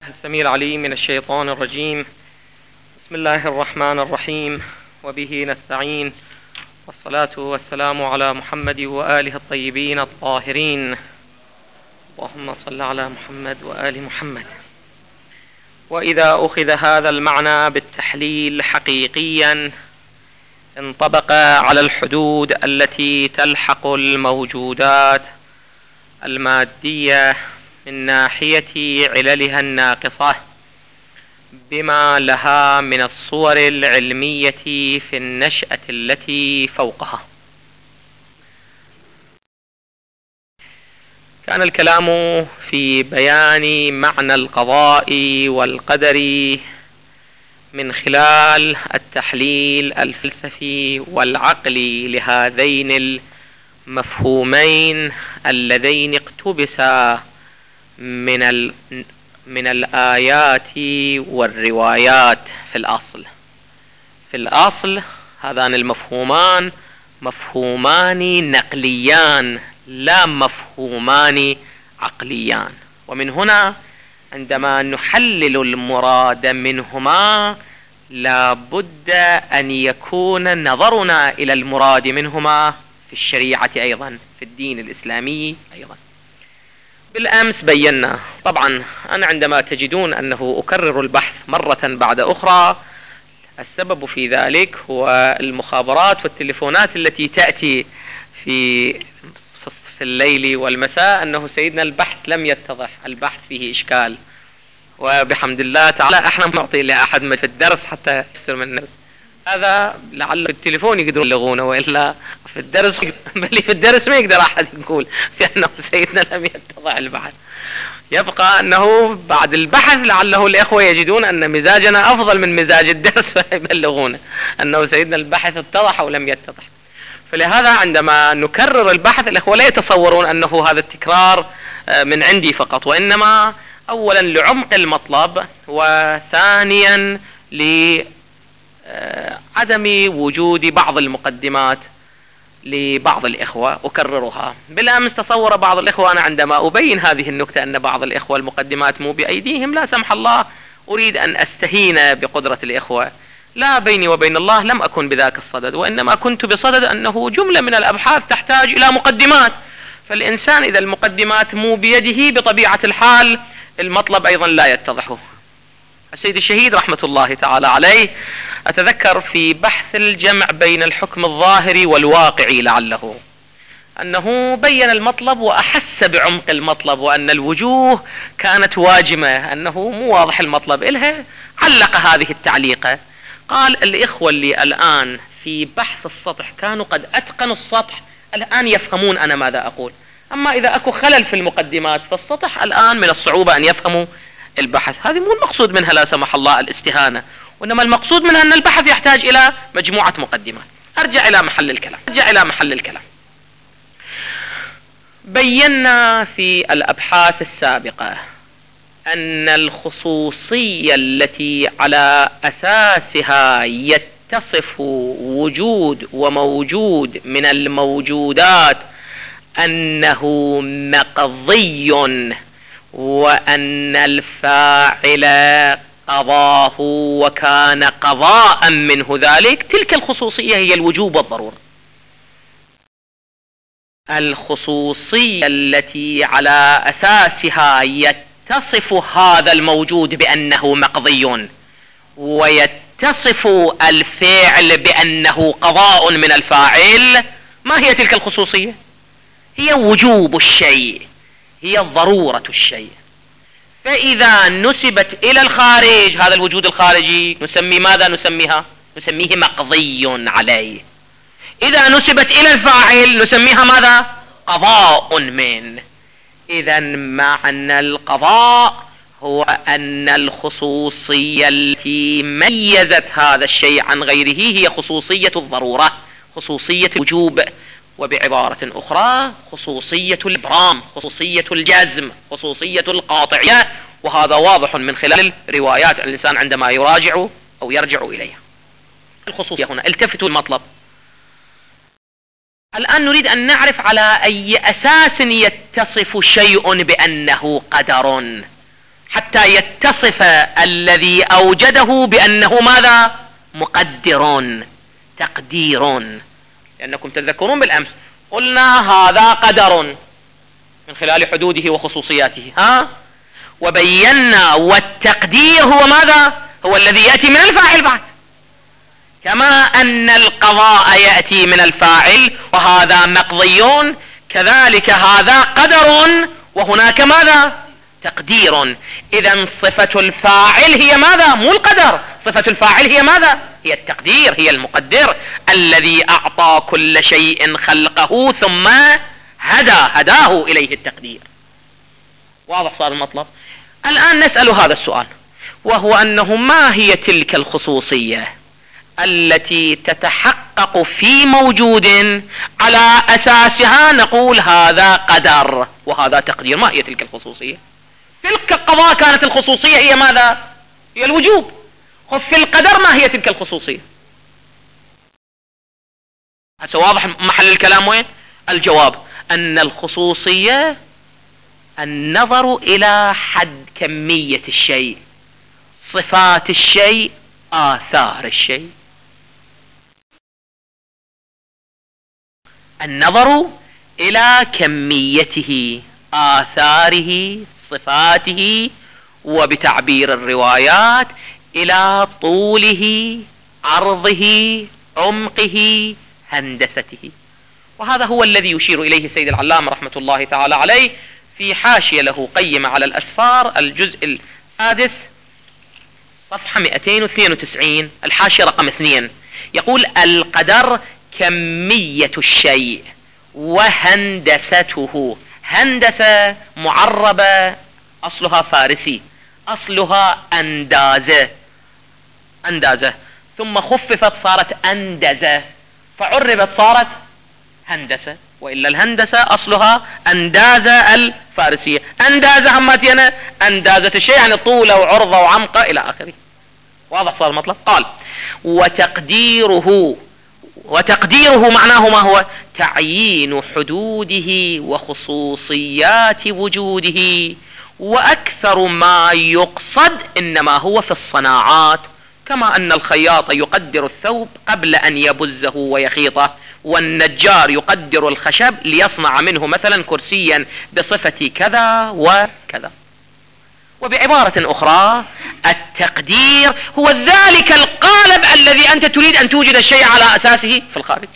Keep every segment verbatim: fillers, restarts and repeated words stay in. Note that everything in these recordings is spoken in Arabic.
السميع العليم من الشيطان الرجيم. بسم الله الرحمن الرحيم، وبه نستعين، والصلاة والسلام على محمد وآله الطيبين الطاهرين. اللهم صل على محمد وآل محمد. وإذا أخذ هذا المعنى بالتحليل حقيقيا انطبق على الحدود التي تلحق الموجودات المادية من ناحية عللها الناقصة بما لها من الصور العلمية في النشأة التي فوقها. كان الكلام في بيان معنى القضاء والقدر من خلال التحليل الفلسفي والعقلي لهذين المفهومين اللذين اقتبسا من ال من الآيات والروايات. في الأصل في الأصل هذان المفهومان مفهومان نقليان لا مفهومان عقليان، ومن هنا عندما نحلل المراد منهما لا بد أن يكون نظرنا إلى المراد منهما في الشريعة أيضا، في الدين الإسلامي أيضا. بالأمس بينا، طبعا أنا عندما تجدون أنه أكرر البحث مرة بعد أخرى السبب في ذلك هو المخابرات والتليفونات التي تأتي في في الليل والمساء أنه سيدنا البحث لم يتضح، البحث فيه إشكال، وبحمد الله تعالى احنا نعطي لأحد ما في الدرس حتى يفسر من النفس. هذا لعل التليفون يقدرون يلغونه، وإلا في الدرس بل في الدرس ما يقدر أحد يقول في أنه سيدنا لم يتضح البحث. يبقى أنه بعد البحث لعله الإخوة يجدون أن مزاجنا أفضل من مزاج الدرس فيبلغون أنه سيدنا البحث اتضح أو لم يتضح. فلهذا عندما نكرر البحث الإخوة لا يتصورون أنه هذا التكرار من عندي فقط، وإنما أولا لعمق المطلب، وثانيا لعدم وجود بعض المقدمات لبعض الإخوة أكررها. بالأمس تصور بعض الإخوة أنا عندما أبين هذه النكتة أن بعض الإخوة المقدمات مو بأيديهم، لا سمح الله أريد أن أستهين بقدرة الإخوة، لا بيني وبين الله لم أكن بذاك الصدد، وإنما كنت بصدد أنه جملة من الأبحاث تحتاج إلى مقدمات، فالإنسان إذا المقدمات مو بيده بطبيعة الحال المطلب أيضا لا يتضحه. السيد الشهيد رحمة الله تعالى عليه أتذكر في بحث الجمع بين الحكم الظاهري والواقعي لعله أنه بين المطلب وأحس بعمق المطلب، وأن الوجوه كانت واجمة، أنه مو واضح المطلب إلها. علق هذه التعليقة، قال الإخوة اللي الآن في بحث السطح كانوا قد أتقنوا السطح، الآن يفهمون أنا ماذا أقول، أما إذا أكو خلل في المقدمات فالسطح الآن من الصعوبة أن يفهموا البحث. هذه مو المقصود منها لا سمح الله الاستهانة، وإنما المقصود منها أن البحث يحتاج إلى مجموعة مقدمات. أرجع إلى محل الكلام أرجع إلى محل الكلام بينا في الأبحاث السابقة أن الخصوصية التي على أساسها يتصف وجود وموجود من الموجودات أنه مقضي، وأن الفاعل قضاه وكان قضاء منه ذلك، تلك الخصوصية هي الوجوب والضرورة. الخصوصية التي على أساسها يتصف هذا الموجود بأنه مقضي، ويتصف الفعل بأنه قضاء من الفاعل، ما هي تلك الخصوصية؟ هي وجوب الشيء، هي ضرورة الشيء. فإذا نسبت إلى الخارج، هذا الوجود الخارجي نسمي ماذا؟ نسميها نسميه مقضي عليه. إذا نسبت إلى الفاعل نسميها ماذا؟ قضاء منه. إذا معنى القضاء هو أن الخصوصية التي ميزت هذا الشيء عن غيره هي خصوصية الضرورة، خصوصية الوجوب، وبعبارة أخرى خصوصية الإبرام، خصوصية الجزم، خصوصية القاطعية. وهذا واضح من خلال الروايات الإنسان عندما يراجع أو يرجع إليها. الخصوصية هنا التفتوا المطلب. الآن نريد أن نعرف على أي أساس يتصف شيء بأنه قدر. حتى يتصف الذي أوجده بأنه ماذا؟ مقدر، تقدير. لأنكم تذكرون بالأمس قلنا هذا قدر من خلال حدوده وخصوصياته، ها؟ وبينا والتقدير هو ماذا؟ هو الذي يأتي من الفاعل بعد، كما أن القضاء يأتي من الفاعل وهذا مقضي، كذلك هذا قدر وهناك ماذا؟ تقدير. إذا صفة الفاعل هي ماذا؟ مو القدر، صفة الفاعل هي ماذا؟ هي التقدير، هي المقدر الذي أعطى كل شيء خلقه ثم هدى هداه إليه التقدير. واضح صار المطلب؟ الآن نسأل هذا السؤال، وهو أنه ما هي تلك الخصوصية التي تتحقق في موجود على أساسها نقول هذا قدر وهذا تقدير؟ ما هي تلك الخصوصية؟ تلك القضاء كانت الخصوصية هي ماذا؟ هي الوجوب. في القدر ما هي تلك الخصوصية؟ هسه واضح محل الكلام وين؟ الجواب أن الخصوصية النظر إلى حد كمية الشيء، صفات الشيء، آثار الشيء. النظر إلى كميته، آثاره، صفاته، وبتعبير الروايات إلى طوله، عرضه، عمقه، هندسته. وهذا هو الذي يشير إليه السيد العلامة رحمة الله تعالى عليه في حاشية له قيمة على الأسفار الجزء السادس صفحة مئتين واثنين وتسعين الحاشية رقم اثنين، يقول القدر كمية الشيء وهندسته. هندسة معربة أصلها فارسي، أصلها أندازة، أندازة ثم خففت صارت أندزة فعربت صارت هندسة، وإلا الهندسة أصلها أندازة الفارسية. أندازة عماتينا أندازة الشيء يعني طوله وعرضه وعمقه إلى آخره. واضح صار المطلب؟ قال وتقديره، وتقديره معناه ما هو؟ تعيين حدوده وخصوصيات وجوده، وأكثر ما يقصد إنما هو في الصناعات، كما أن الخياط يقدر الثوب قبل أن يبزه ويخيطه، والنجار يقدر الخشب ليصنع منه مثلا كرسيا بصفة كذا وكذا. وبعبارة أخرى التقدير هو ذلك القالب الذي أنت تريد أن توجد الشيء على أساسه في الخارج.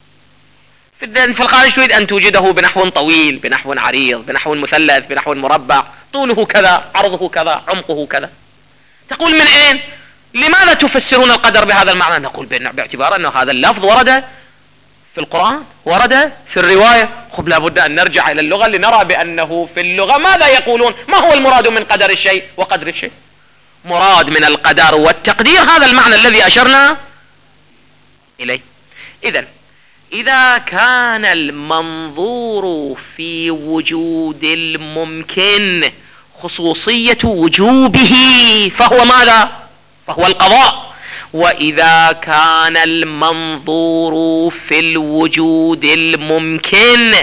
في الخارج تريد أن توجده بنحو طويل، بنحو عريض، بنحو مثلث، بنحو مربع، طوله كذا، عرضه كذا، عمقه كذا. تقول من أين؟ لماذا تفسرون القدر بهذا المعنى؟ نقول باعتبار أن هذا اللفظ ورد في القرآن، ورد في الرواية. خب لابد أن نرجع إلى اللغة لنرى بأنه في اللغة ماذا يقولون، ما هو المراد من قدر الشيء وقدر الشيء. مراد من القدر والتقدير هذا المعنى الذي أشرنا إليه. إذن إذا كان المنظور في وجود الممكن خصوصية وجوبه فهو ماذا؟ فهو القضاء. وإذا كان المنظور في الوجود الممكن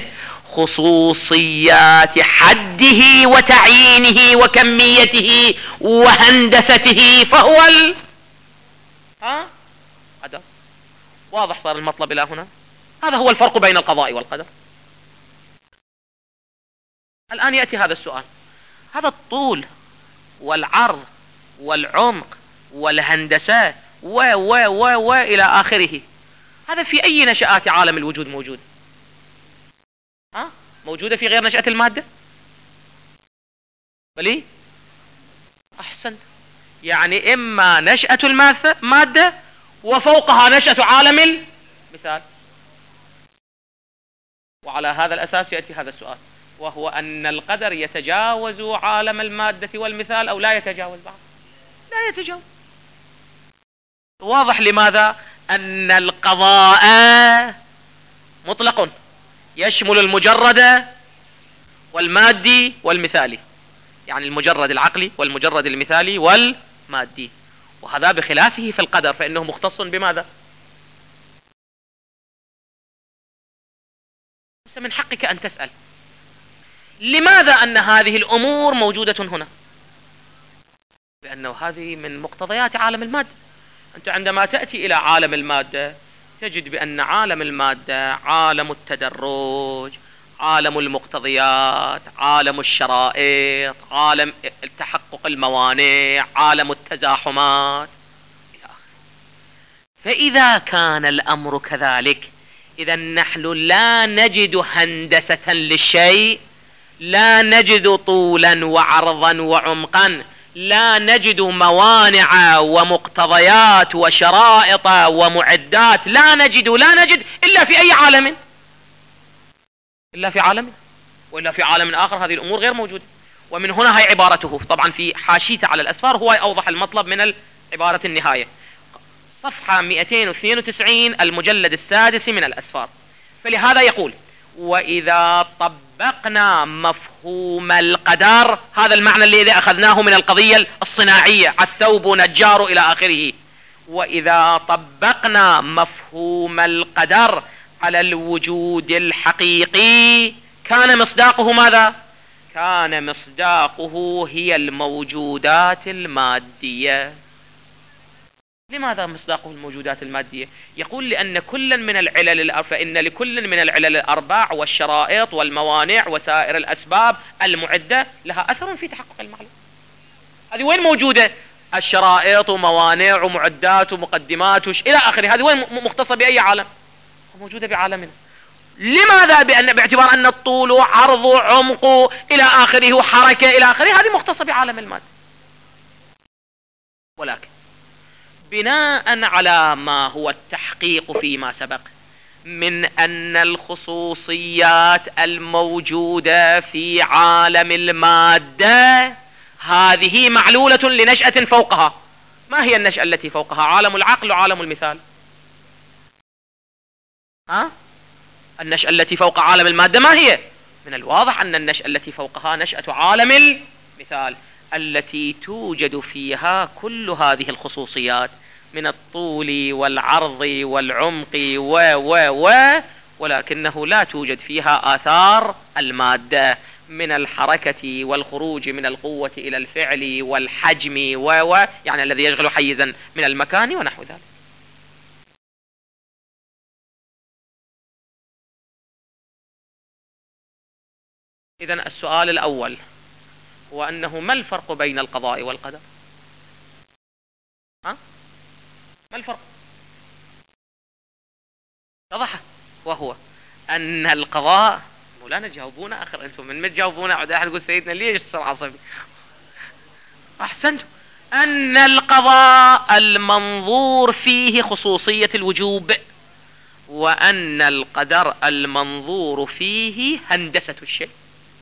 خصوصيات حده وتعيينه وكميته وهندسته فهو ال... ها؟ قدر. واضح صار المطلب إلى هنا؟ هذا هو الفرق بين القضاء والقدر. الآن يأتي هذا السؤال، هذا الطول والعرض والعمق والهندسة و و و و إلى آخره، هذا في أي نشآت عالم الوجود موجود؟ ها؟ موجودة في غير نشأة المادة؟ بلي؟ أحسنت. يعني إما نشأة المادة وفوقها نشأة عالم المثال. وعلى هذا الأساس يأتي هذا السؤال، وهو أن القدر يتجاوز عالم المادة والمثال أو لا يتجاوز بعض؟ لا يتجاوز. واضح لماذا؟ أن القضاء مطلق يشمل المجرد والمادي والمثالي، يعني المجرد العقلي والمجرد المثالي والمادي، وهذا بخلافه في القدر فإنه مختص بماذا؟ من حقك أن تسأل لماذا أن هذه الأمور موجودة هنا؟ لأنه هذه من مقتضيات عالم المادة. أنت عندما تأتي إلى عالم المادة تجد بأن عالم المادة عالم التدرج، عالم المقتضيات، عالم الشرائط، عالم تحقق الموانع، عالم التزاحمات إلى آخره. فإذا كان الأمر كذلك، إذا نحن لا نجد هندسة للشيء، لا نجد طولا وعرضا وعمقا، لا نجد موانع ومقتضيات وشرائط ومعدات، لا نجد لا نجد إلا في أي عالم؟ إلا في عالم، وإلا في عالم آخر هذه الأمور غير موجودة. ومن هنا هي عبارته طبعا في حاشيته على الأسفار، هو أوضح المطلب من عبارة النهاية، صفحة مئتين واثنين وتسعين المجلد السادس من الأسفار. فلهذا يقول: وإذا طبقنا مفهوم القدر، هذا المعنى الذي أخذناه من القضية الصناعية، الثوب نجار إلى آخره، وإذا طبقنا مفهوم القدر على الوجود الحقيقي كان مصداقه ماذا؟ كان مصداقه هي الموجودات المادية. لماذا مصداقه الموجودات المادية؟ يقول: لأن كلا من العلل فإن لكل من العلل الأرباع والشرائط والموانع وسائر الأسباب المعدة لها أثر في تحقق المعلوم. هذه وين موجودة؟ الشرائط وموانع ومعدات ومقدمات وش إلى آخره، هذه وين مختصة بأي عالم؟ موجودة بعالمنا. لماذا؟ بأن باعتبار أن الطول عرض عمق إلى آخره وحركة إلى آخره هذه مختصة بعالم المادة. ولكن بناء على ما هو التحقيق فيما سبق من أن الخصوصيات الموجودة في عالم المادة هذه معلولة لنشأة فوقها. ما هي النشأة التي فوقها؟ عالم العقل وعالم المثال. ها؟ النشأة التي فوق عالم المادة ما هي؟ من الواضح أن النشأة التي فوقها نشأة عالم المثال، التي توجد فيها كل هذه الخصوصيات من الطول والعرض والعمق و و و ولكنه لا توجد فيها آثار المادة من الحركة والخروج من القوة إلى الفعل والحجم و و يعني الذي يشغل حيزا من المكان ونحو ذلك. إذن السؤال الأول هو أنه ما الفرق بين القضاء والقدر؟ ها؟ ما الفرق؟ اتضح، وهو أن القضاء مولانا جاوبونا آخر، أنتم من ما تجاوبونا عاد أحد يقول سيدنا ليش صار عصبي؟ أحسنتم. أن القضاء المنظور فيه خصوصية الوجوب، وأن القدر المنظور فيه هندسة الشيء.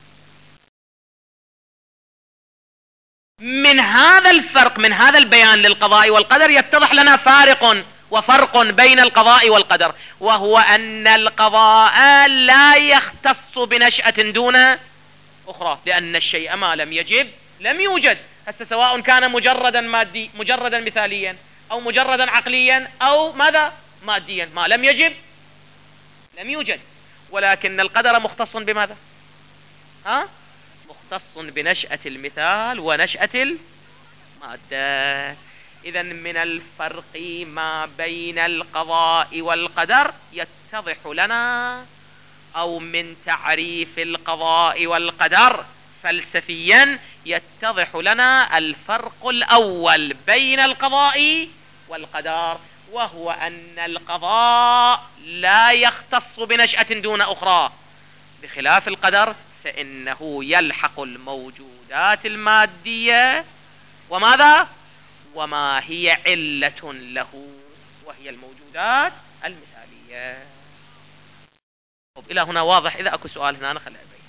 من هذا الفرق، من هذا البيان للقضاء والقدر يتضح لنا فارق وفرق بين القضاء والقدر، وهو أن القضاء لا يختص بنشأة دون أخرى، لأن الشيء ما لم يجب لم يوجد. هسه سواء كان مجردا مادي مجردا مثاليا أو مجردا عقليا أو ماذا ماديا، ما لم يجب لم يوجد. ولكن القدر مختص بماذا؟ ها؟ مختص بنشأة المثال ونشأة المادة. إذا من الفرق ما بين القضاء والقدر يتضح لنا، أو من تعريف القضاء والقدر فلسفيا يتضح لنا الفرق الأول بين القضاء والقدر، وهو أن القضاء لا يختص بنشأة دون أخرى، بخلاف القدر فإنه يلحق الموجودات المادية وماذا؟ وما هي علة له، وهي الموجودات المثالية. طب إلى هنا واضح؟ إذا أكو سؤال هنا أنا خليه أبين،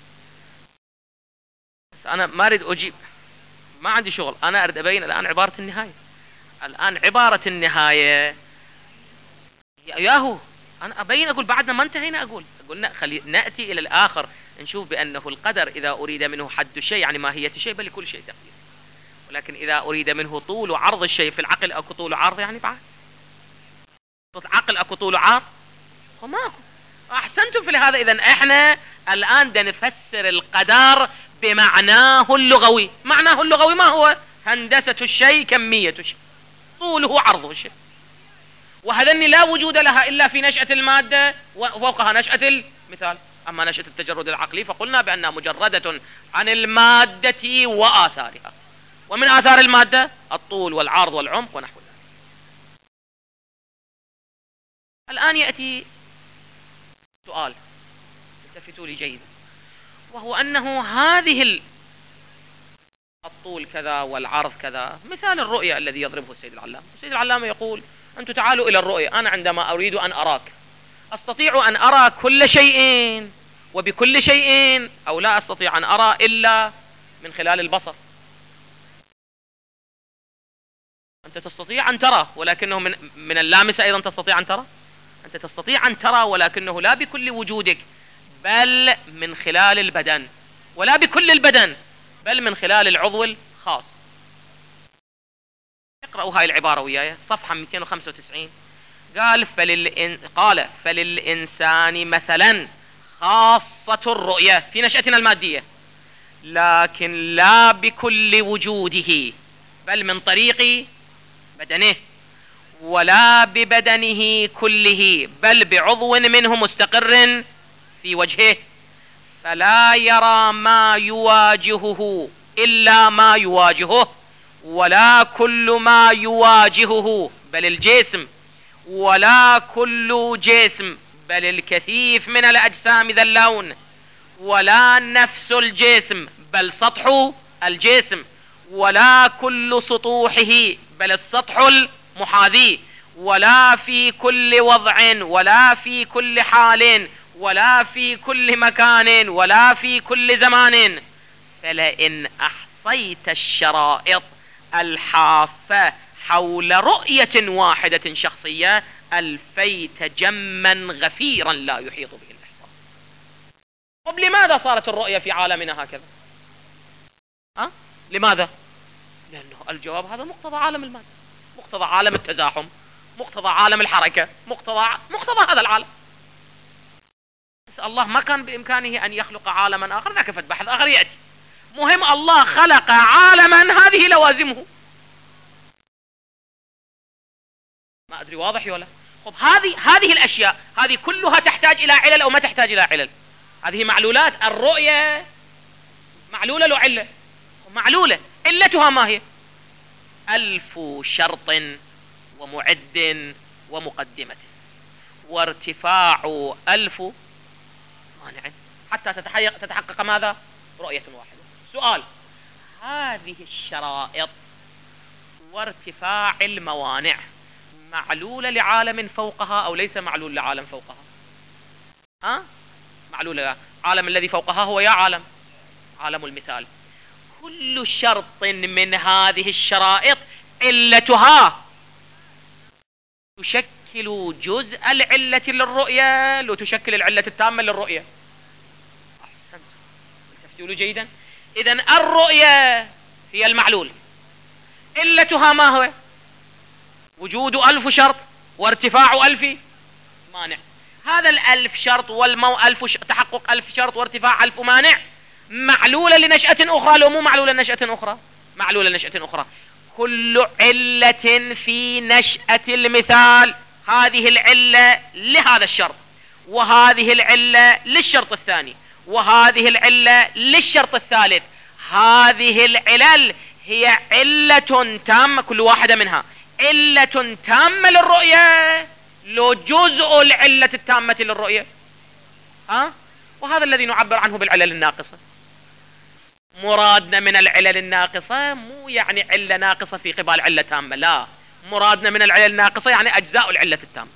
بس أنا ما أريد أجيب، ما عندي شغل، أنا أريد أبين الآن عبارة النهاية. الآن عبارة النهاية ياهو أنا أبين، أقول بعدنا ما انتهينا، أقول قلنا خلي نأتي إلى الآخر نشوف بأنه القدر إذا أريد منه حد شيء يعني ماهية شيء، بل كل شيء تقدير. ولكن إذا أريد منه طول وعرض الشيء، في العقل أكو طول وعرض يعني بعد العقل أكو طول وعرض وما أكو. أحسنتم في هذا. إذن إحنا الآن نفسر القدر بمعناه اللغوي. معناه اللغوي ما هو؟ هندسة الشيء كمية الشيء، طوله عرضه الشيء، وهذني لا وجود لها إلا في نشأة المادة وفوقها نشأة المثال. أما نشأة التجرد العقلي فقلنا بأنها مجردة عن المادة وآثارها، ومن آثار المادة الطول والعرض والعمق ونحو ذلك. الآن يأتي سؤال، التفتوا لي جيدا، وهو أنه هذه الطول كذا والعرض كذا مثال الرؤية الذي يضربه السيد العلامة. السيد العلامة يقول أنتم تعالوا إلى الرؤية، أنا عندما أريد أن أراك أستطيع أن أرى كل شيء وبكل شيء، أو لا أستطيع أن أرى إلا من خلال البصر. أنت تستطيع أن ترى ولكنه من, من اللامسة أيضا تستطيع أن ترى. أنت تستطيع أن ترى ولكنه لا بكل وجودك، بل من خلال البدن، ولا بكل البدن بل من خلال العضو الخاص. اقرأوا هاي العبارة وياي، صفحة مئتين وخمسة وتسعين. قال فللإن... قال فللإنسان مثلا خاصة الرؤية في نشأتنا المادية، لكن لا بكل وجوده بل من طريق بدنه، ولا ببدنه كله بل بعضو منه مستقر في وجهه، فلا يرى ما يواجهه إلا ما يواجهه، ولا كل ما يواجهه بل الجسم، ولا كل جسم بل الكثيف من الأجسام ذا اللون، ولا نفس الجسم بل سطح الجسم، ولا كل سطوحه بل السطح المحاذي، ولا في كل وضع، ولا في كل حال، ولا في كل مكان، ولا في كل زمان. فلئن أحصيت الشرائط الحافة حول رؤية واحدة شخصية ألفيت جما غفيرا لا يحيط به الإحصاء. طب لماذا صارت الرؤية في عالمنا هكذا؟ أه؟ لماذا؟ لأنه الجواب هذا مقتضى عالم المادة، مقتضى عالم التزاحم، مقتضى عالم الحركة، مقتضى مقتضى هذا العالم. الله ما كان بإمكانه أن يخلق عالما آخر، ذاك فد بحث آخر يأتي. مهم الله خلق عالما هذه لوازمه. ما أدري واضح ولا؟ خب هذه هذه الأشياء هذه كلها تحتاج إلى علل أو ما تحتاج إلى علل؟ هذه معلولات الرؤية معلولة له علة، معلولة علتها ما هي؟ ألف شرط ومعد ومقدمة وارتفاع ألف مانع حتى تتحقق, تتحقق ماذا؟ رؤية واحدة. سؤال، هذه الشرائط وارتفاع الموانع معلولة لعالم فوقها أو ليس معلول لعالم فوقها؟ ها؟ معلولة. العالم الذي فوقها هو يا عالم عالم المثال. كل شرط من هذه الشرائط علتها تشكل جزء العلة للرؤية، لو تشكل العلة التامة للرؤية. أحسنت، تفتولوا جيدا. إذن الرؤية هي المعلول، علتها ما هو؟ وجود ألف شرط وارتفاع ألف مانع. هذا الألف شرط والمو ألف ش... تحقق ألف شرط وارتفاع ألف مانع معلولة لنشأة أخرى لو مو معلولة لنشأة أخرى؟ معلولة لنشأة أخرى. كل علة في نشأة المثال هذه العلة لهذا الشرط، وهذه العلة للشرط الثاني، وهذه العلة للشرط الثالث. هذه العلل هي علة تامة، كل واحدة منها علة تامة للرؤية لو جزء العلة التامة للرؤية. ها؟ وهذا الذي نعبر عنه بالعلل الناقصة. مرادنا من العلل الناقصة مو يعني علة ناقصة في قبال علة تامة، لا، مرادنا من العلل الناقصة يعني أجزاء العلة التامة.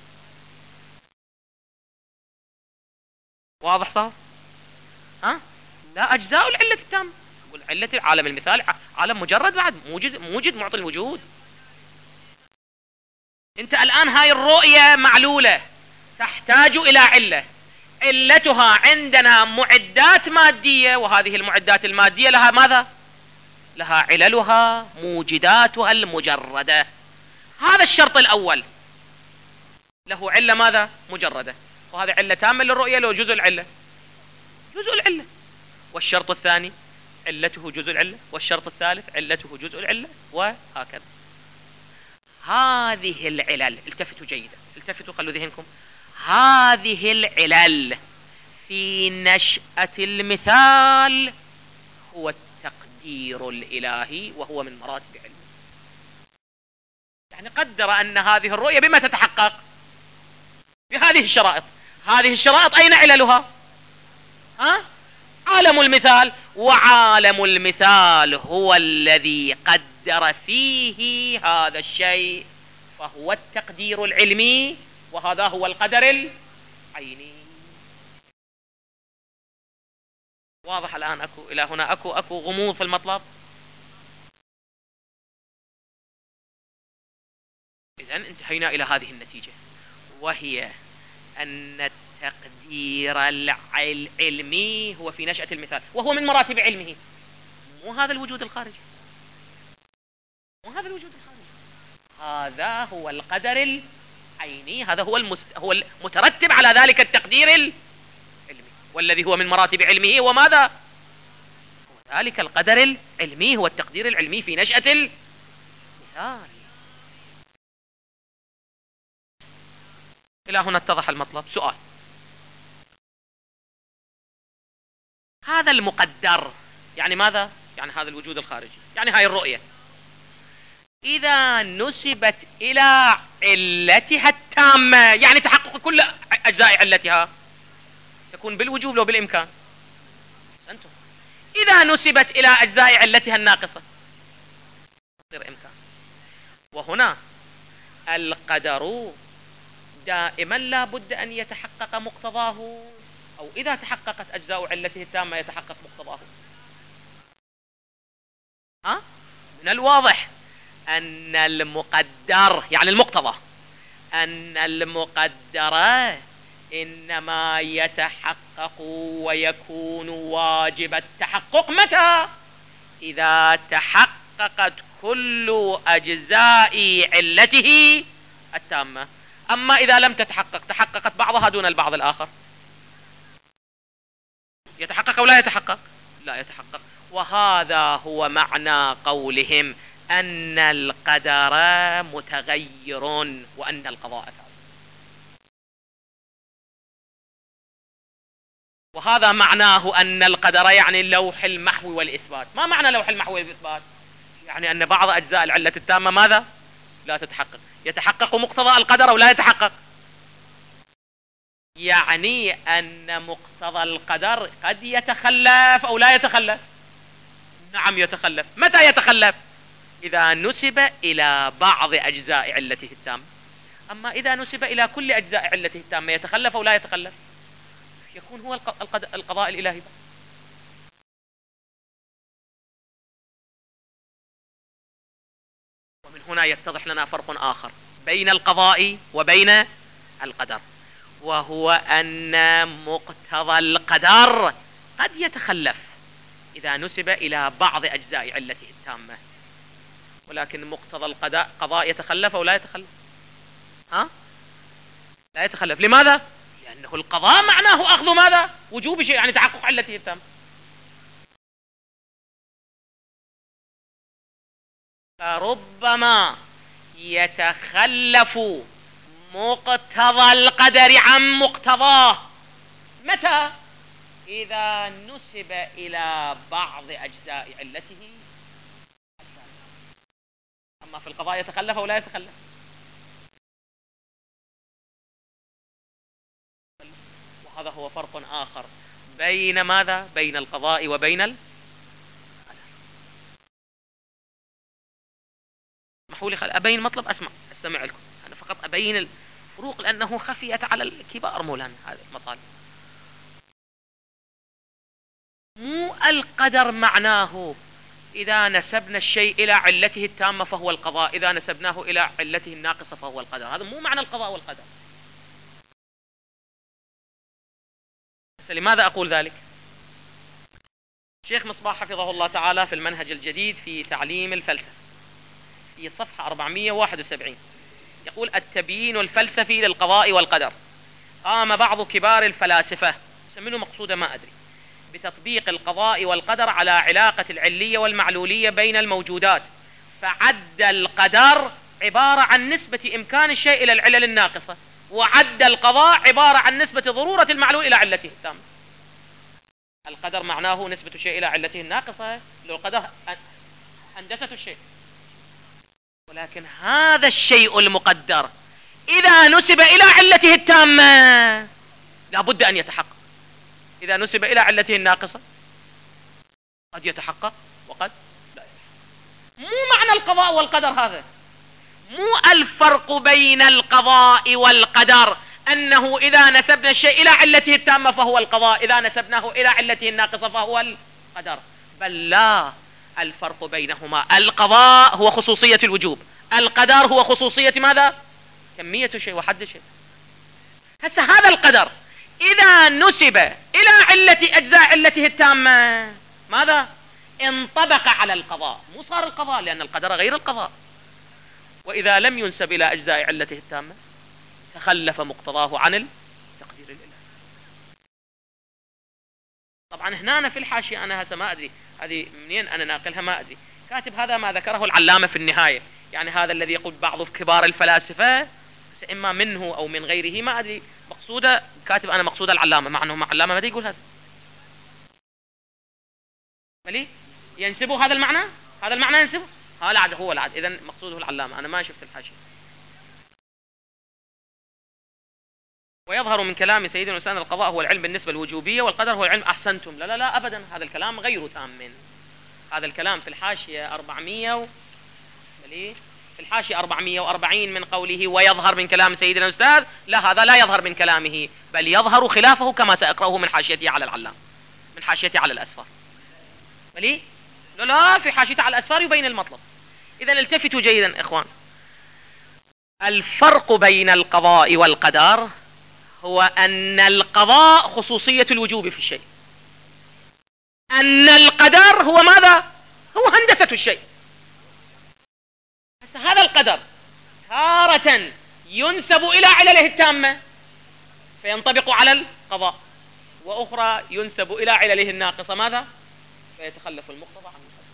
واضح صار؟ ها؟ لا، أجزاء العلة التامة. والعلة عالم المثال عالم مجرد بعد موجود موجود معطي الوجود. انت الآن هاي الرؤية معلولة تحتاج إلى علة، علتها عندنا معدات مادية، وهذه المعدات المادية لها ماذا؟ لها عللها موجداتها المجردة. هذا الشرط الأول له علة ماذا؟ مجردة، وهذا علة تامة للرؤية لو جزء العلة جزء العلة. والشرط الثاني علته جزء العلة، والشرط الثالث علته جزء العلة، وهكذا. هذه العلل، التفتوا جيدا، التفتوا خلوا ذهنكم، هذه العلل في نشأة المثال هو التقدير الإلهي، وهو من مراتب علمه. يعني قدر أن هذه الرؤية بما تتحقق؟ بهذه الشرائط. هذه الشرائط أين عللها؟ ها؟ عالم المثال، وعالم المثال هو الذي قدر فيه هذا الشيء، فهو التقدير العلمي، وهذا هو القدر العيني. واضح الآن؟ أكو إلى هنا أكو أكو غموض في المطلب. إذن انتهينا إلى هذه النتيجة، وهي أن التقدير العلمي هو في نشأة المثال، وهو من مراتب علمه، مو هذا الوجود الخارجي، مو هذا الوجود الخارجي، هذا هو القدر العيني، هذا هو المست... هو المترتب على ذلك التقدير العلمي، والذي هو من مراتب علمه وماذا؟ هو ذلك القدر العلمي، هو التقدير العلمي في نشأة المثال. إلى هنا اتضح المطلب. سؤال: هذا المقدر يعني ماذا؟ يعني هذا الوجود الخارجي، يعني هاي الرؤية، إذا نسبت إلى علتها التامة، يعني تحقق كل أجزاء علتها، تكون بالوجوب لو بالإمكان. أنتم إذا نسبت إلى أجزاء علتها الناقصة تصير إمكان. وهنا القدر دائما لا بد أن يتحقق مقتضاه، أو إذا تحققت أجزاء علته التامة يتحقق مقتضاه. ها؟ من الواضح أن المقدر يعني المقتضى، أن المقدر إنما يتحقق ويكون واجب التحقق متى؟ إذا تحققت كل أجزاء علته التامة. أما إذا لم تتحقق، تحققت بعضها دون البعض الآخر، يتحقق أو لا يتحقق؟ لا يتحقق. وهذا هو معنى قولهم أن القدر متغير وأن القضاء ثابت. وهذا معناه أن القدر يعني اللوح المحوي والإثبات. ما معنى لوح المحوي والإثبات؟ يعني أن بعض أجزاء العلة التامة ماذا؟ لا تتحقق. يتحقق مقتضى القدر أو لا يتحقق؟ يعني أن مقتضى القدر قد يتخلف أو لا يتخلف. نعم يتخلف. متى يتخلف؟ إذا نسب إلى بعض أجزاء علته التامة. أما إذا نسب إلى كل أجزاء علته التامة يتخلف أو لا يتخلف؟ يكون هو القضاء الإلهي. ومن هنا يتضح لنا فرق آخر بين القضاء وبين القدر، وهو أن مقتضى القدر قد يتخلف إذا نسب إلى بعض أجزاء علته التامة، ولكن مقتضى القضاء قضاء يتخلف أو لا يتخلف؟ ها؟ لا يتخلف. لماذا؟ لأنه القضاء معناه أخذ ماذا؟ وجوب شيء، يعني تحقق علته التامة. فربما يتخلف مقتضى القدر عن مقتضاه. متى؟ إذا نسب إلى بعض أجزاء علته. أما في القضاء يتخلف أو لا يتخلف؟ وهذا هو فرق آخر بين ماذا؟ بين القضاء وبين القدر. اسمحوا لي أبين مطلب. أسمع أستمع لكم، أنا فقط أبين الفروق لأنه خفيت على الكبار مولانا هذه المطالب. مو القدر معناه إذا نسبنا الشيء إلى علته التامة فهو القضاء، إذا نسبناه إلى علته الناقصة فهو القدر. هذا مو معنى القضاء والقدر. لماذا أقول ذلك؟ الشيخ مصباح حفظه الله تعالى في المنهج الجديد في تعليم الفلسفة في صفحة أربعمئة وواحد وسبعين يقول: التبيين الفلسفي للقضاء والقدر. قام بعض كبار الفلاسفة، منه مقصودة ما أدري، بتطبيق القضاء والقدر على علاقة العلية والمعلولية بين الموجودات، فعد القدر عبارة عن نسبة إمكان الشيء إلى العلل الناقصة، وعد القضاء عبارة عن نسبة ضرورة المعلول إلى علته التامة. القدر معناه نسبة الشيء إلى علته الناقصة، لو القدر هندسة الشيء، ولكن هذا الشيء المقدر إذا نسب إلى علته التامة لابد أن يتحقق. إذا نسب إلى علته الناقصة قد يتحقق وقد لا يتحقق. مو معنى القضاء والقدر هذا، مو الفرق بين القضاء والقدر أنه إذا نسبنا الشيء إلى علته التامة فهو القضاء، إذا نسبناه إلى علته الناقصة فهو القدر، بل لا، الفرق بينهما القضاء هو خصوصية الوجوب، القدر هو خصوصية ماذا؟ كمية الشيء وحد الشيء. هسه هذا القدر إذا نسب إلى علة أجزاء علته التامة ماذا؟ انطبق على القضاء، مو صار القضاء، لأن القدر غير القضاء. وإذا لم ينسب إلى أجزاء علته التامة تخلف مقتضاه عن التقدير الإلهي. طبعا هنا أنا في الحاشية أنا هسه ما أدري هذه منين أنا ناقلها ما أدري، كاتب هذا ما ذكره العلامة في النهاية، يعني هذا الذي يقول بعض كبار الفلاسفة إما منه أو من غيره ما أدري، مقصودة كاتب أنا مقصود العلامة، مع أنه العلامة ما يقول هذا، ملي ينسبوا هذا المعنى، هذا المعنى ينسبه، هذا العد هو العد، إذن مقصوده العلامة، أنا ما شفت الحاشية. ويظهر من كلام سيدنا الإنسان القضاء هو العلم بالنسبة الوجوبية والقدر هو العلم أحسنتم. لا لا لا أبدا، هذا الكلام غير تام. من هذا الكلام في الحاشية أربعمائة و... في الحاشية أربعمائة وأربعين من قوله ويظهر من كلام سيدنا الأستاذ، لا، هذا لا يظهر من كلامه، بل يظهر خلافه كما سأقرأه من حاشيته على العلام، من حاشيته على الأسفار. ملي؟ لا لا، في حاشيته على الأسفار يبين المطلب. إذا التفتوا جيدا إخوان، الفرق بين القضاء والقدر هو أن القضاء خصوصية الوجوب في الشيء، أن القدر هو ماذا؟ هو هندسة الشيء. هذا القدر تارة ينسب إلى علله التامة فينطبق على القضاء، وأخرى ينسب إلى علله الناقصة ماذا؟ فيتخلف المقتضى عن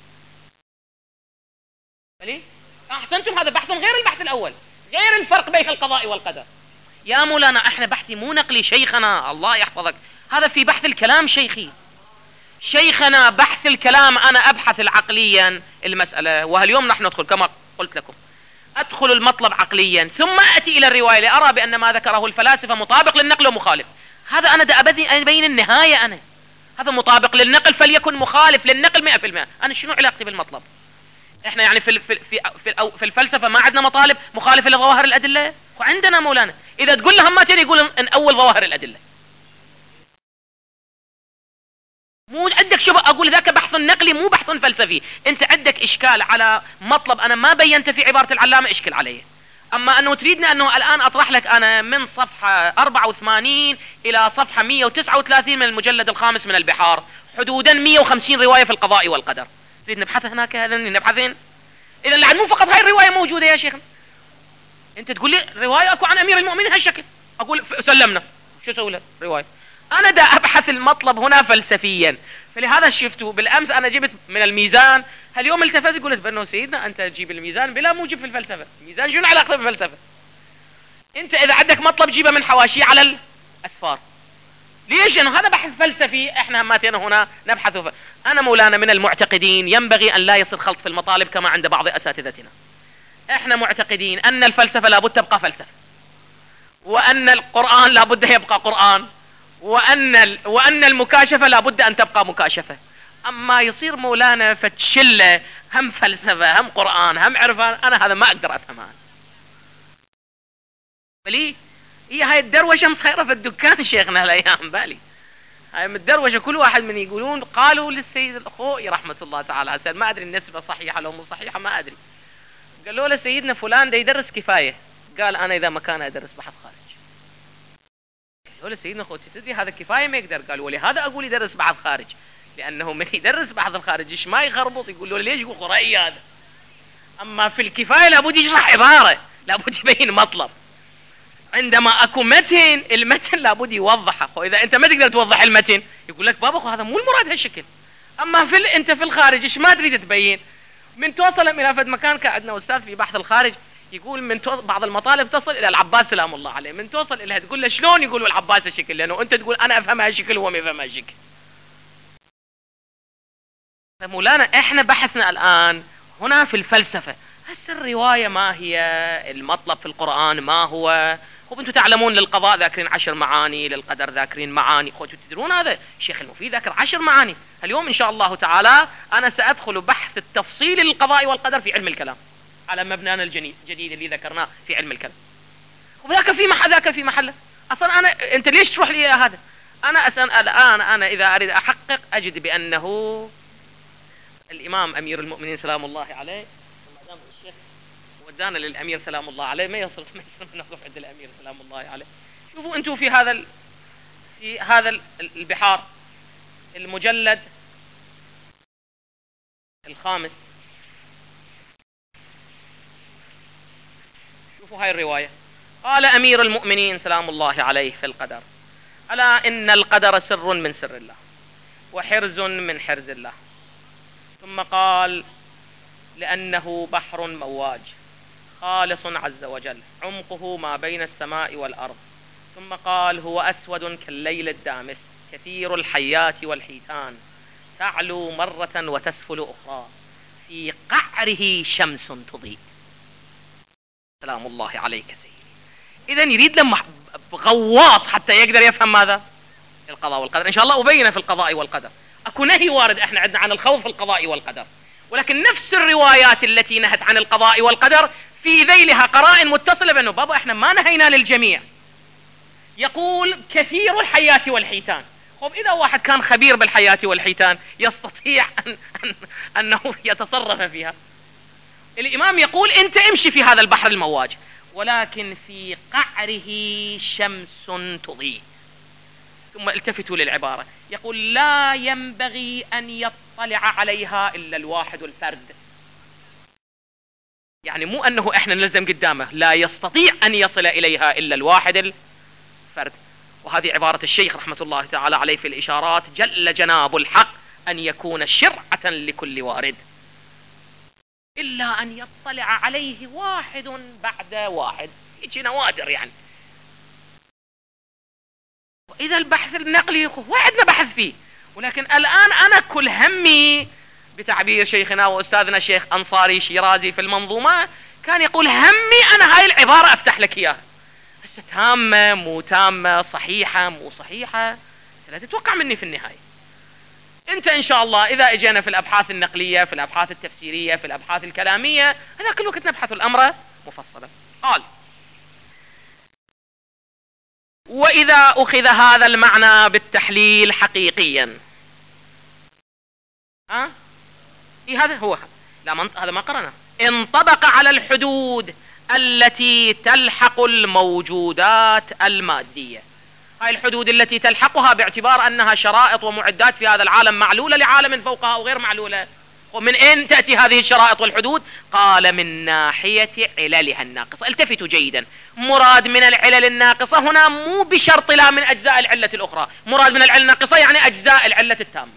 المقتضى. أحسنتم، هذا بحث غير البحث الأول، غير الفرق بين القضاء والقدر. يا مولانا احنا بحثي مو نقلي شيخنا الله يحفظك، هذا في بحث الكلام شيخي، شيخنا بحث الكلام، أنا أبحث العقليا المسألة، وهاليوم نحن ندخل كما قلت لكم أدخل المطلب عقليا ثم أتي إلى الرواية لأرى بأن ما ذكره الفلاسفة مطابق للنقل ومخالف. هذا أنا دا أبين النهاية، أنا هذا مطابق للنقل فليكن مخالف للنقل مئة بالمئة. أنا شنو علاقتي بالمطلب؟ إحنا يعني في في في في, في الفلسفة ما عندنا مطالب مخالفة لظواهر الأدلة؟ وعندنا مولانا، إذا تقول لهم ما تاني يقول إن أول ظواهر الأدلة. مو عندك شو أقول ذاك بحث نقلي مو بحث فلسفي، أنت عندك إشكال على مطلب أنا ما بينت في عبارة العلامة إشكل عليه. أما أنه تريدنا أنه الآن أطرح لك أنا من صفحة أربعة وثمانين إلى صفحة مئة وتسعة وثلاثين من المجلد الخامس من البحار، حدودا مئة وخمسين رواية في القضاء والقدر، تريد نبحث هناك هذا نبحثين؟ إذا لعد مو فقط هاي الرواية موجودة يا شيخ، أنت تقول لي رواية أكو عن أمير المؤمنين هالشكل، أقول سلمنا شو أسوي له رواية؟ أنا دا أبحث المطلب هنا فلسفيا، فلهذا شفتوا بالأمس أنا جبت من الميزان، هاليوم التفت قلت بأنه سيدنا أنت تجيب الميزان بلا موجب في الفلسفة، الميزان شنو علاقته بالفلسفة؟ أنت إذا عندك مطلب جيبه من حواشيه على الأسفار. ليش؟ لأنه هذا بحث فلسفي، إحنا هماتنا هنا نبحث ف... أنا مولانا من المعتقدين ينبغي أن لا يصير خلط في المطالب كما عند بعض أساتذتنا. إحنا معتقدين أن الفلسفة لابد تبقى فلسفة، وأن القرآن لابد يبقى قرآن، وأن وأن المكاشفة لابد أن تبقى مكاشفة. أما يصير مولانا فتشلة هم فلسفة هم قرآن هم عرفان، أنا هذا ما أقدر أفهمها. بلي هي هاي الدروشة مصيرة في الدكان شيخنا الأيام، بالي هاي الدروشة كل واحد من يقولون قالوا للسيد الأخوي رحمة الله تعالى عسل، ما أدري النسبة صحيحة لو مو صحيحة ما أدري، قالوا له سيدنا فلان دا يدرس كفاية، قال أنا إذا ما كان أدرس بحث خارج. قالوا له سيدنا أخوتي تدري هذا كفاية ما يقدر، قالوا ولهذا أقول يدرس بحث خارج، لأنه من يدرس بحث الخارج إيش ما يخربط يقول له ليش يقول قرائي هذا. أما في الكفاية لابد يشرح عبارة، لابد يبين مطلب. عندما اكو متن، المتن لابد يوضحه. واذا انت ما تقدر توضح المتن يقول لك بابا هذا مو المراد هالشكل. اما في ال... انت في الخارج ايش ما تريد تبين؟ من توصل الى فد مكان، كان عندنا استاذ في بحث الخارج يقول من تو... بعض المطالب تصل الى العباس سلام الله عليه، من توصل الى تقول له شلون، يقول العباس هالشكل، لانه انت تقول انا افهمها هالشكل وهو ما يفهمها هالشكل. مولانا احنا بحثنا الان هنا في الفلسفه، هسه الروايه ما هي، المطلب في القران ما هو. خب انتم تعلمون للقضاء ذاكرين عشر معاني، للقدر ذاكرين معاني. خب تدرون هذا الشيخ المفيد ذاكر عشر معاني. اليوم ان شاء الله تعالى انا سادخل بحث التفصيل للقضاء والقدر في علم الكلام على مبنانا الجديد اللي ذكرناه في علم الكلام. وذاك في محل، ذاك في محله. اصلا انا انت ليش تروح لي هذا؟ انا اسال الان، انا اذا اريد احقق اجد بانه الامام امير المؤمنين سلام الله عليه، ما دام الشيخ ودانا للامير سلام الله عليه ما يصرف ما يصرف نقف عند الامير سلام الله عليه. شوفوا انتم في هذا ال... في هذا البحار المجلد الخامس، شوفوا هاي الروايه. قال امير المؤمنين سلام الله عليه في القدر: الا ان القدر سر من سر الله وحرز من حرز الله. ثم قال: لأنه بحر مواج خالص عز وجل، عمقه ما بين السماء والأرض. ثم قال: هو أسود كالليل الدامس، كثير الحيات والحيتان، تعلو مرة وتسفل أخرى، في قعره شمس تضيء. سلام الله عليك سيدي. إذن يريد لما غواص حتى يقدر يفهم ماذا؟ القضاء والقدر. إن شاء الله أبين في القضاء والقدر. أكو نهي وارد احنا عندنا عن الخوض في القضاء والقدر، ولكن نفس الروايات التي نهت عن القضاء والقدر في ذيلها قرائن متصلة بأنه بابا احنا ما نهينا للجميع. يقول كثير الحيات والحيتان. خب إذا واحد كان خبير بالحيات والحيتان يستطيع أن أن أنه يتصرف فيها. الإمام يقول أنت امشي في هذا البحر المواج، ولكن في قعره شمس تضيء. ثم التفتوا للعبارة، يقول: لا ينبغي أن يطلع عليها إلا الواحد الفرد. يعني مو أنه إحنا نلزم قدامه، لا يستطيع أن يصل إليها إلا الواحد الفرد. وهذه عبارة الشيخ رحمة الله تعالى عليه في الإشارات: جل جناب الحق أن يكون شرعة لكل وارد، إلا أن يطلع عليه واحد بعد واحد. يجي نوادر يعني. وإذا البحث النقلي وعدنا بحث فيه، ولكن الآن أنا كل همي بتعبير شيخنا وأستاذنا الشيخ أنصاري شيرازي في المنظومة كان يقول: همي أنا هاي العبارة أفتح لك إياها، بس تامة مو تامة، صحيحة مو صحيحة، لا تتوقع مني في النهاية. أنت إن شاء الله إذا إجينا في الأبحاث النقلية، في الأبحاث التفسيرية، في الأبحاث الكلامية، هذا كل وقت نبحث الأمر مفصلا. قال: وإذا أخذ هذا المعنى بالتحليل حقيقيا، أه؟ إيه هذا هو لا منط... هذا ما قرأنا. انطبق على الحدود التي تلحق الموجودات المادية. هاي الحدود التي تلحقها باعتبار أنها شرائط ومعدات في هذا العالم معلولة لعالم فوقها أو غير معلولة. ومن أين تأتي هذه الشرائط والحدود؟ قال: من ناحية عللها الناقصة. التفتوا جيدا، مراد من العلل الناقصة هنا مو بشرط لا من أجزاء العلة الأخرى، مراد من العلة الناقصة يعني أجزاء العلة التامة.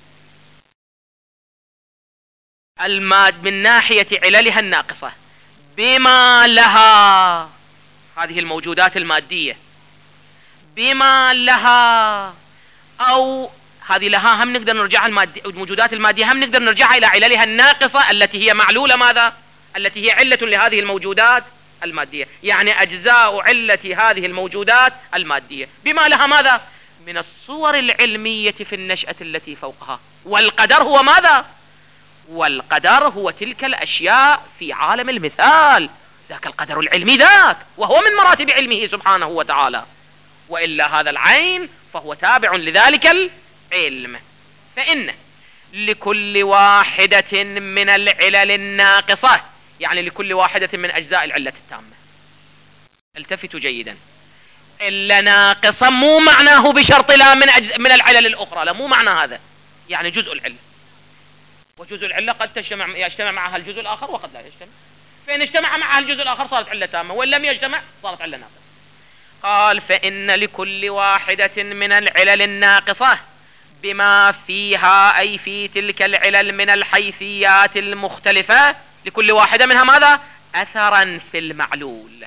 الماد من ناحية عللها الناقصة بما لها، هذه الموجودات المادية بما لها، أو هذه لها هم نقدر نرجعها المادي... الموجودات المادية هم نقدر نرجعها إلى عللها الناقصة التي هي معلولة ماذا؟ التي هي علة لهذه الموجودات المادية، يعني أجزاء علة هذه الموجودات المادية بما لها ماذا؟ من الصور العلمية في النشأة التي فوقها. والقدر هو ماذا؟ والقدر هو تلك الأشياء في عالم المثال، ذاك القدر العلمي ذاك، وهو من مراتب علمه سبحانه وتعالى. وإلا هذا العين فهو تابع لذلك العلم. فإن لكل واحدة من العلل الناقصة، يعني لكل واحدة من أجزاء العلة التامة. التفتوا جيدا، إلا ناقصة مو معناه بشرط لا من, أجز... من العلل الأخرى، لا مو معنى هذا، يعني جزء العلة. وجزء العلة قد تجتمع يجتمع معها الجزء الآخر وقد لا يجتمع. فإن اجتمع معها الجزء الآخر صارت علة تامة، وإن لم يجتمع صارت علة ناقصة. قال فإن لكل واحدة من العلل الناقصة بما فيها، أي في تلك العلل من الحيثيات المختلفة، لكل واحدة منها ماذا؟ أثرا في المعلول.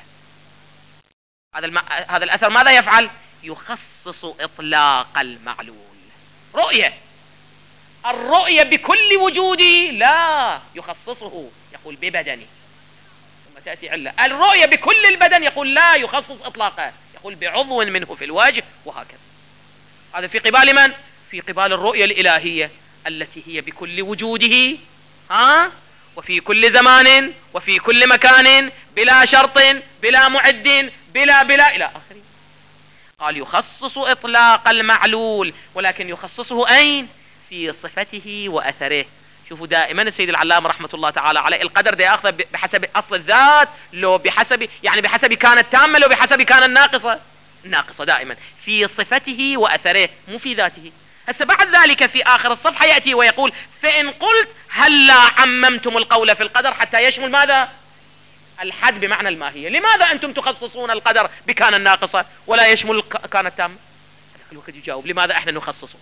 هذا الم... هذا الأثر ماذا يفعل؟ يخصص إطلاق المعلول. رؤية، الرؤية بكل وجودي لا يخصصه، يقول ببدني، ثم تأتي علة. الرؤية بكل البدن يقول لا يخصص إطلاقه، يقول بعضو منه في الوجه، وهكذا. هذا في قبال من؟ في قبال الرؤية الإلهية التي هي بكل وجوده، ها، وفي كل زمان وفي كل مكان، بلا شرط بلا معد بلا بلا إلى آخره. قال يخصص إطلاق المعلول، ولكن يخصصه أين؟ في صفته وأثره. شوفوا دائما السيد العلامة رحمة الله تعالى عليه، القدر ده يأخذ بحسب أصل الذات، لو بحسب يعني بحسب كانت تامة، لو بحسب كانت ناقصة، ناقصة دائما في صفته وأثره، مو في ذاته. هسه بعد ذلك في آخر الصفحة يأتي ويقول فإن قلت هلا عممتم القول في القدر حتى يشمل ماذا؟ الحد بمعنى الماهية. لماذا أنتم تخصصون القدر بكان الناقصة ولا يشمل كان التامة؟ هذاك الوقت يجاوب لماذا احنا نخصصه.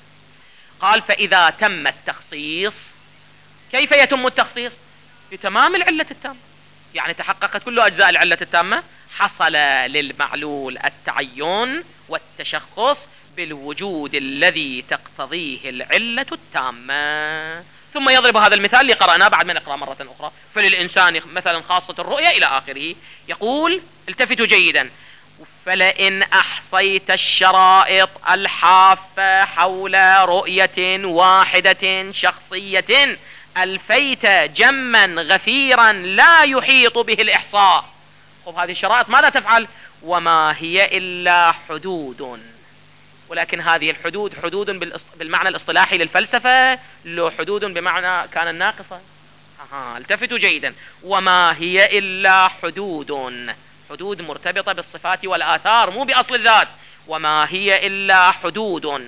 قال فإذا تم التخصيص، كيف يتم التخصيص؟ بتمام العلة التامة، يعني تحققت كل أجزاء العلة التامة، حصل للمعلول التعين والتشخص بالوجود الذي تقتضيه العلة التامة. ثم يضرب هذا المثال اللي قرأناه بعد ما نقرأ مرة أخرى. فللإنسان مثلا خاصة الرؤية إلى آخره. يقول التفتوا جيدا: فلئن أحصيت الشرائط الحافة حول رؤية واحدة شخصية ألفيت جما غفيرا لا يحيط به الإحصاء. خب هذه الشرائط ماذا تفعل؟ وما هي إلا حدود، ولكن هذه الحدود حدود بالمعنى الاصطلاحي للفلسفة، لو حدود بمعنى كان الناقصة. أها التفتوا جيدا: وما هي إلا حدود، حدود مرتبطة بالصفات والآثار مو بأصل الذات. وما هي إلا حدود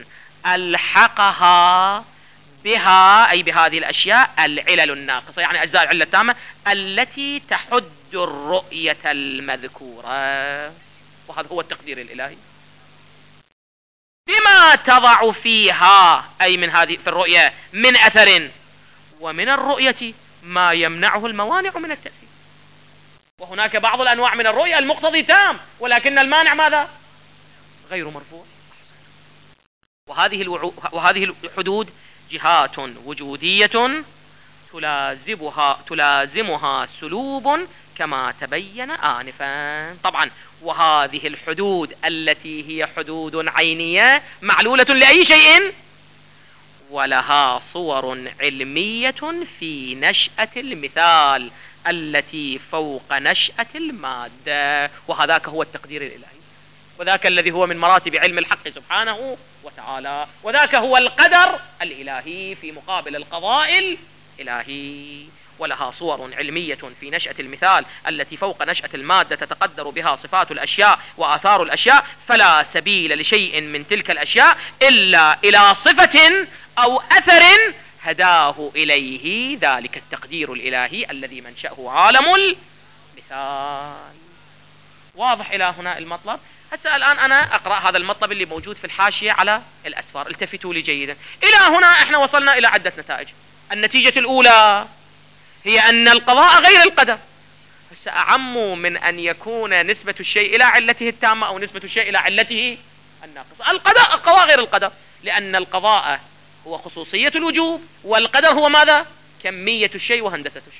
ألحقها بها، أي بهذه الأشياء، العلل الناقصة، يعني أجزاء العلة التامة التي تحد الرؤية المذكورة. وهذا هو التقدير الإلهي. بما تضع فيها، أي من هذه في الرؤية، من أثر، ومن الرؤية ما يمنعه الموانع من التأثير. وهناك بعض الأنواع من الرؤية المقتضي تام، ولكن المانع ماذا؟ غير مرفوع. وهذه الوعو... وهذه الحدود جهات وجودية تلازمها تلازمها سلوب كما تبين آنفا. طبعا وهذه الحدود التي هي حدود عينية معلولة لأي شيء، ولها صور علمية في نشأة المثال التي فوق نشأة المادة. وهذاك هو التقدير الإلهي، وذاك الذي هو من مراتب علم الحق سبحانه وتعالى، وذاك هو القدر الإلهي في مقابل القضاء الإلهي. ولها صور علمية في نشأة المثال التي فوق نشأة المادة تتقدر بها صفات الأشياء وآثار الأشياء، فلا سبيل لشيء من تلك الأشياء إلا إلى صفة أو أثر هداه إليه ذلك التقدير الإلهي الذي منشأه عالم المثال. واضح إلى هنا المطلب؟ هسه الآن أنا أقرأ هذا المطلب اللي موجود في الحاشية على الأسفار. التفتوا لي جيدا. إلى هنا إحنا وصلنا إلى عدة نتائج. النتيجة الأولى هي أن القضاء غير القدر. هسه أعم من أن يكون نسبة الشيء إلى علته التامة أو نسبة الشيء إلى علته الناقصة. القضاء القضاء غير القدر، لأن القضاء هو خصوصية الوجوب، والقدر هو ماذا؟ كمية الشيء وهندسة الشيء.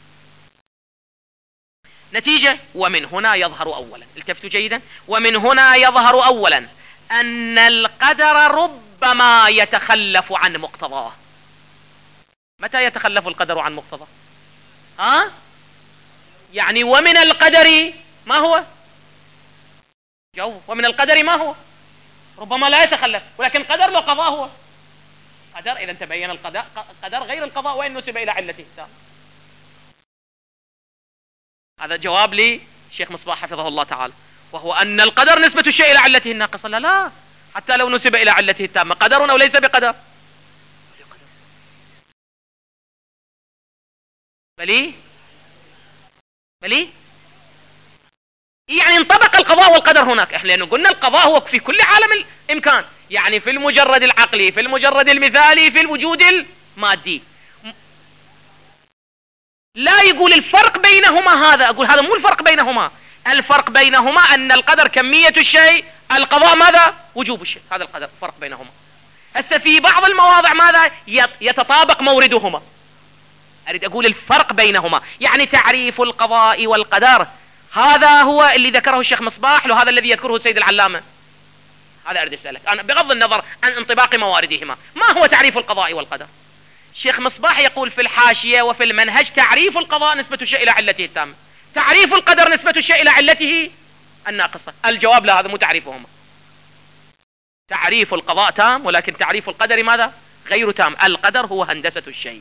نتيجة: ومن هنا يظهر أولا، التفتوا جيدا، ومن هنا يظهر أولا أن القدر ربما يتخلف عن مقتضاه. متى يتخلف القدر عن مقتضاه؟ ها؟ يعني ومن القدر ما هو؟ جو ومن القدر ما هو؟ ربما لا يتخلف، ولكن قدر لو قضاء هو قدر. إذا تبين القدر قدر غير القضاء وإن نسب إلى علته التامة. هذا جواب لي الشيخ مصباح حفظه الله تعالى، وهو أن القدر نسبة الشيء إلى علته الناقصة. لا لا، حتى لو نسب إلى علته التامة قدر أو ليس بقدر. بلي بلي يعني انطبق القضاء والقدر هناك. احنا لأنه قلنا القضاء هو في كل عالم الإمكان، يعني في المجرد العقلي، في المجرد المثالي، في الوجود المادي. لا يقول الفرق بينهما هذا، أقول هذا مو الفرق بينهما. الفرق بينهما أن القدر كمية الشيء، القضاء ماذا؟ وجوب الشيء. هذا القدر فرق بينهما. هسه في بعض المواضع ماذا؟ يتطابق موردهما. أريد أقول الفرق بينهما، يعني تعريف القضاء والقدر هذا هو اللي ذكره الشيخ مصباح، وهذا الذي يذكره السيد العلامة. هذا أريد أسألك أنا بغض النظر عن انطباق مواردهما، ما هو تعريف القضاء والقدر؟ الشيخ مصباح يقول في الحاشية وفي المنهج: تعريف القضاء نسبة الشيء إلى علته التامة، تعريف القدر نسبة الشيء إلى علته الناقصة. الجواب: لا، هذا مو تعريفهما. تعريف القضاء تام، ولكن تعريف القدر ماذا؟ غير تام. القدر هو هندسة الشيء.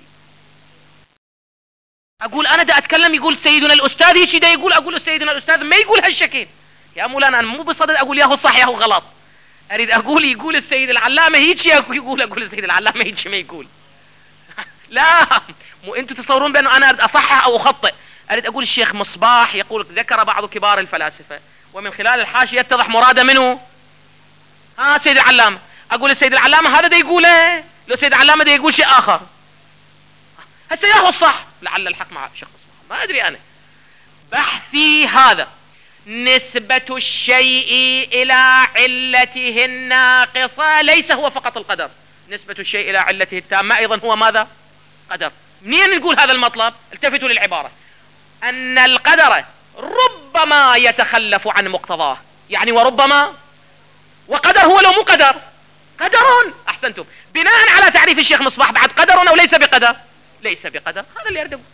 أقول أنا دا أتكلم، يقول سيدنا الأستاذ هيك دا يقول، أقول سيدنا الأستاذ ما يقول هالشكل. يا مولانا أنا مو بصدد أقول ياهو صح ياهو غلط، أريد أقول يقول السيد العلامة هيك يقول، أقول السيد العلامة هيك ما يقول. لا، مو أنتم تصورون بأنه أنا أريد أصحح أو أخطئ. أريد أقول الشيخ مصباح يقول، ذكر بعض كبار الفلاسفة، ومن خلال الحاشية يتضح مراده منه ها سيد العلامة. أقول السيد العلامة هذا دا يقوله، لو السيد العلامة دا يقول شيء آخر. هسه ياهو الصح، لعل الحق مع الشيخ مصباح، ما أدري أنا. بحثي هذا نسبة الشيء إلى علته الناقصة ليس هو فقط القدر، نسبة الشيء إلى علته التامة أيضا هو ماذا؟ قدر. منين نقول هذا المطلب؟ التفتوا للعبارة: أن القدر ربما يتخلف عن مقتضاه، يعني وربما، وقدر هو لو مو قدر قدر. أحسنتم. بناء على تعريف الشيخ مصباح بعد قدر أو ليس بقدر؟ ليس بقدر. هذا اللي أردو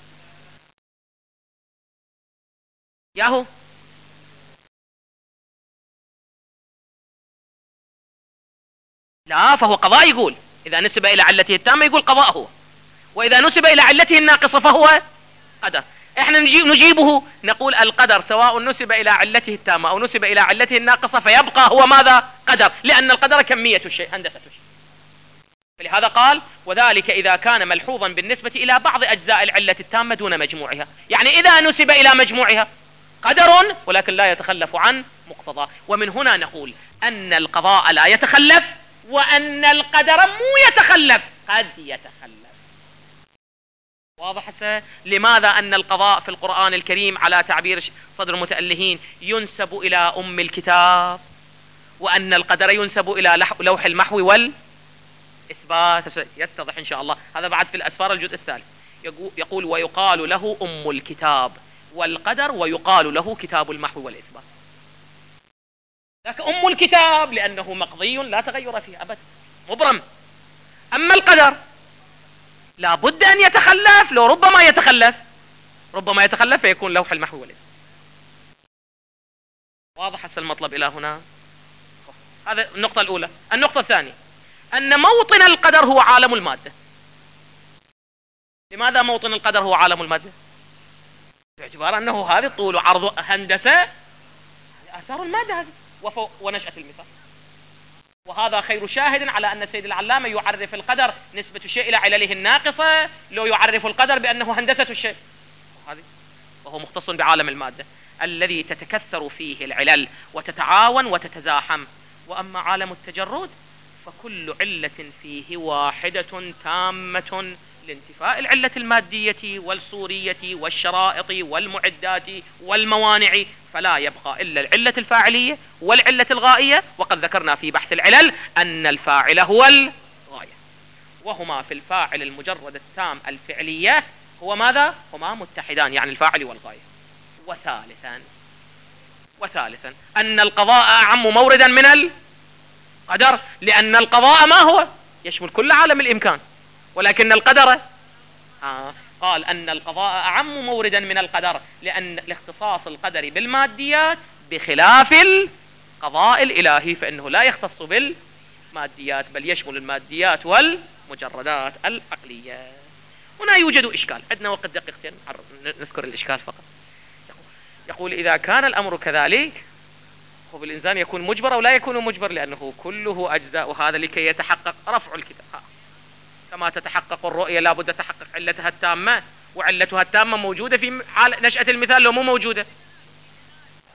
ياهو. لا، فهو قضاء. يقول إذا نسب إلى علته التامة يقول قضاء هو، وإذا نسب إلى علته الناقصة فهو قدر. احنا نجيبه نقول القدر سواء نسب إلى علته التامة أو نسب إلى علته الناقصة فيبقى هو ماذا؟ قدر، لأن القدر كمية الشيء، هندسة الشيء. فلهذا قال: وذلك إذا كان ملحوظا بالنسبة إلى بعض أجزاء العلة التامة دون مجموعها. يعني إذا نسب إلى مجموعها قدر ولكن لا يتخلف عن مقتضى. ومن هنا نقول أن القضاء لا يتخلف، وأن القدر مو يتخلف، قد يتخلف. واضح؟ لماذا أن القضاء في القرآن الكريم على تعبير صدر المتألهين ينسب إلى أم الكتاب، وأن القدر ينسب إلى لوح المحو والإثبات؟ يتضح إن شاء الله هذا بعد في الأسفار الجزء الثالث. يقول: ويقال له أم الكتاب والقدر، ويقال له كتاب المحو والإثبات. لكن أم الكتاب لأنه مقضي لا تغير فيه أبدا، مبرم. أما القدر لا بد أن يتخلف، لو ربما يتخلف، ربما يتخلف فيكون لوح المحو والإثبات. واضح هسه المطلب إلى هنا؟ هذا النقطة الأولى. النقطة الثانية أن موطن القدر هو عالم المادة. لماذا موطن القدر هو عالم المادة؟ باعتبار أنه هذه طول وعرض هندسة آثار المادة هذه ونشأة المثال. وهذا خير شاهد على أن السيد العلامة يعرف القدر نسبة الشيء إلى علله الناقصة، لو يعرف القدر بأنه هندسة الشيء، وهو مختص بعالم المادة الذي تتكثر فيه العلل وتتعاون وتتزاحم. وأما عالم التجرد فكل علة فيه واحدة تامة لانتفاء العلة المادية والصورية والشرائط والمعدات والموانع، فلا يبقى إلا العلة الفاعلية والعلة الغائية. وقد ذكرنا في بحث العلل أن الفاعل هو الغاية، وهما في الفاعل المجرد التام الفعلية هو ماذا؟ هما متحدان، يعني الفاعل والغاية. وثالثا وثالثا أن القضاء أعم موردا من القدر، لأن القضاء ما هو؟ يشمل كل عالم الإمكان، ولكن القدر آه قال أن القضاء أعم موردا من القدر، لأن لاختصاص القدر بالماديات بخلاف القضاء الإلهي، فإنه لا يختص بالماديات بل يشمل الماديات والمجردات العقلية. هنا يوجد إشكال، عندنا وقت دقيقتين نذكر الإشكال فقط. يقول: إذا كان الأمر كذلك هو بالإنسان يكون مجبر أو لا يكون مجبر، لأنه كله أجزاء هذا لكي يتحقق رفع الكتاب. كما تتحقق الرؤية لا بد تحقق علتها التامة، وعلتها التامة موجودة في حال نشأة المثال لو مو موجودة.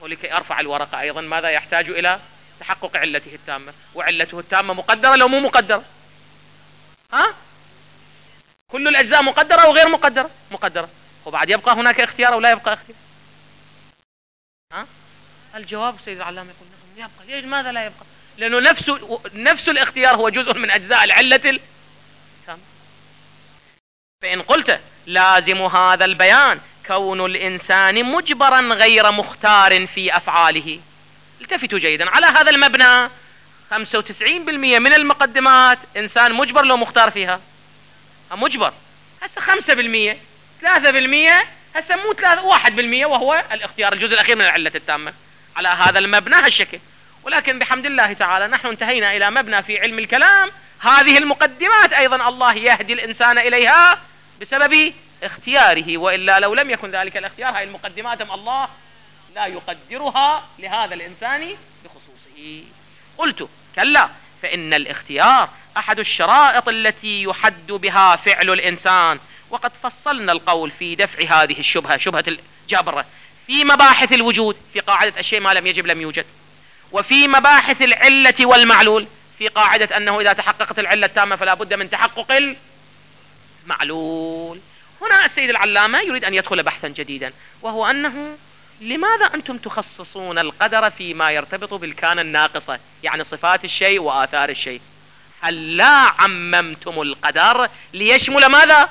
ولكي أرفع الورقة أيضا ماذا يحتاج إلى تحقق علته التامة، وعلته التامة مقدرة لو مو مقدرة؟ ها؟ كل الأجزاء مقدرة وغير مقدرة؟ مقدرة. وبعد يبقى هناك اختيار أو لا يبقى اختيار؟ ها؟ الجواب سيد العلامة يقول نعم يبقى. ليش ماذا لا يبقى؟ لأنه نفس نفس الاختيار هو جزء من أجزاء العلة التامة. فإن قلت لازم هذا البيان كون الإنسان مجبرا غير مختار في أفعاله، التفتوا جيدا على هذا المبنى. خمسة وتسعين بالمئة من المقدمات إنسان مجبر لو مختار فيها، مجبر. هسه خمسة بالمئة، ثلاثة بالمئة، هسه مو ثلاثة، واحد بالمئة، وهو الاختيار الجزء الأخير من العلة التامة على هذا المبنى هالشكل. ولكن بحمد الله تعالى نحن انتهينا إلى مبنى في علم الكلام، هذه المقدمات أيضا الله يهدي الإنسان إليها بسبب اختياره، وإلا لو لم يكن ذلك الاختيار هاي المقدمات الله لا يقدرها لهذا الإنسان بخصوصه. قلت كلا، فإن الاختيار أحد الشرائط التي يحد بها فعل الإنسان، وقد فصلنا القول في دفع هذه الشبهة، شبهة الجابرة، في مباحث الوجود في قاعدة الشيء ما لم يجب لم يوجد، وفي مباحث العلة والمعلول في قاعدة أنه إذا تحققت العلة التامة فلا بد من تحقق المعلول. هنا السيد العلامة يريد أن يدخل بحثا جديدا، وهو أنه لماذا أنتم تخصصون القدر فيما يرتبط بالكان الناقصة، يعني صفات الشيء وآثار الشيء؟ هل لا عممتم القدر ليشمل ماذا؟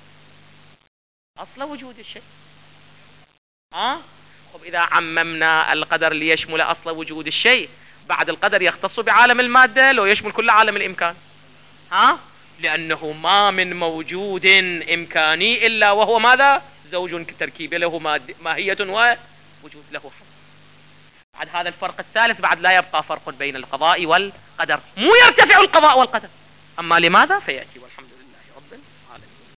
أصل وجود الشيء. ها؟ طب إذا عممنا القدر ليشمل أصل وجود الشيء، بعد القدر يختص بعالم المادة لو يشمل كل عالم الإمكان؟ ها؟ لأنه ما من موجود إمكاني إلا وهو ماذا؟ زوج تركيبي له ماهية ووجود له حد. بعد هذا الفرق الثالث بعد لا يبقى فرق بين القضاء والقدر، مو يرتفع القضاء والقدر. أما لماذا فيأتي، والحمد لله.